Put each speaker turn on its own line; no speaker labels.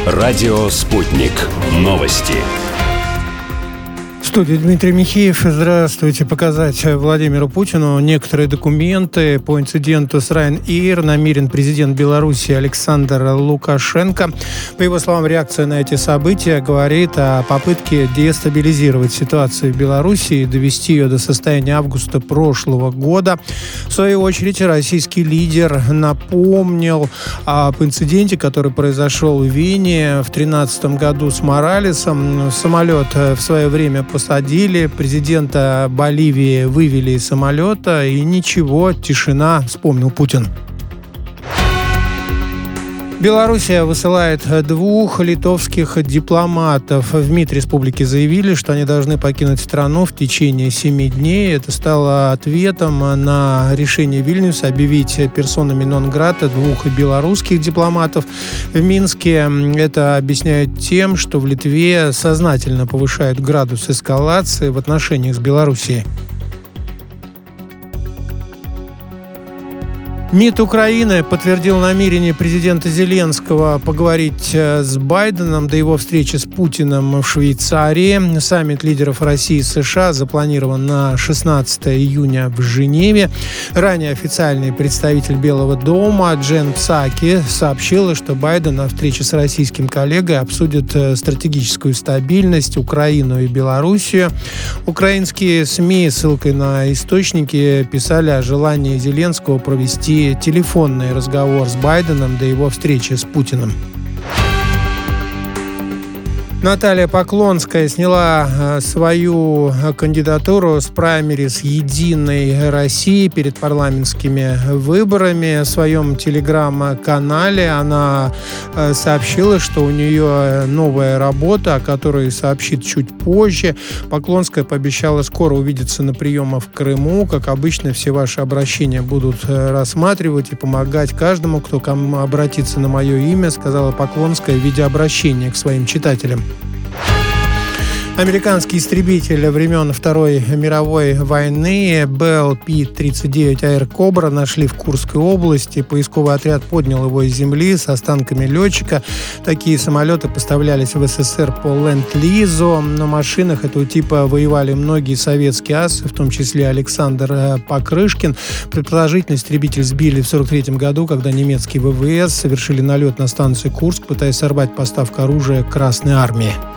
Радио «Спутник». Новости.
В студии Дмитрий Михеев. Здравствуйте. Показать Владимиру Путину некоторые документы по инциденту с Ryanair намерен президент Беларуси Александр Лукашенко. По его словам, реакция на эти события говорит о попытке дестабилизировать ситуацию в Беларуси и довести ее до состояния августа прошлого года. В свою очередь, российский лидер напомнил об инциденте, который произошел в Вене в 2013 году с Моралесом. Самолет в свое время посадили, президента Боливии вывели из самолета, и ничего, тишина, вспомнил Путин. Белоруссия высылает 2 литовских дипломатов. В МИД республики заявили, что они должны покинуть страну в течение 7 дней. Это стало ответом на решение Вильнюса объявить персонами нон-грата 2 белорусских дипломатов в Минске. Это объясняют тем, что в Литве сознательно повышают градус эскалации в отношениях с Белоруссией. МИД Украины подтвердил намерение президента Зеленского поговорить с Байденом до его встречи с Путиным в Швейцарии. Саммит лидеров России и США запланирован на 16 июня в Женеве. Ранее официальный представитель Белого дома Джен Псаки сообщила, что Байден на встрече с российским коллегой обсудит стратегическую стабильность, Украину и Белоруссию. Украинские СМИ, ссылкой на источники, писали о желании Зеленского провести телефонный разговор с Байденом до его встречи с Путиным. Наталья Поклонская сняла свою кандидатуру с праймериз «Единой России» перед парламентскими выборами. В своем телеграм-канале она сообщила, что у нее новая работа, о которой сообщит чуть позже. Поклонская пообещала скоро увидеться на приемах в Крыму. Как обычно, все ваши обращения будут рассматривать и помогать каждому, кто ко мне обратится на мое имя, сказала Поклонская в виде обращения к своим читателям. Американский истребитель времен Второй мировой войны Bell P-39 Air Cobra нашли в Курской области. Поисковый отряд поднял его из земли с останками летчика. Такие самолеты поставлялись в СССР по ленд-лизу. На машинах этого типа воевали многие советские асы, в том числе Александр Покрышкин. Предположительно, истребитель сбили в 1943 году, когда немецкие ВВС совершили налет на станцию Курск, пытаясь сорвать поставку оружия Красной армии.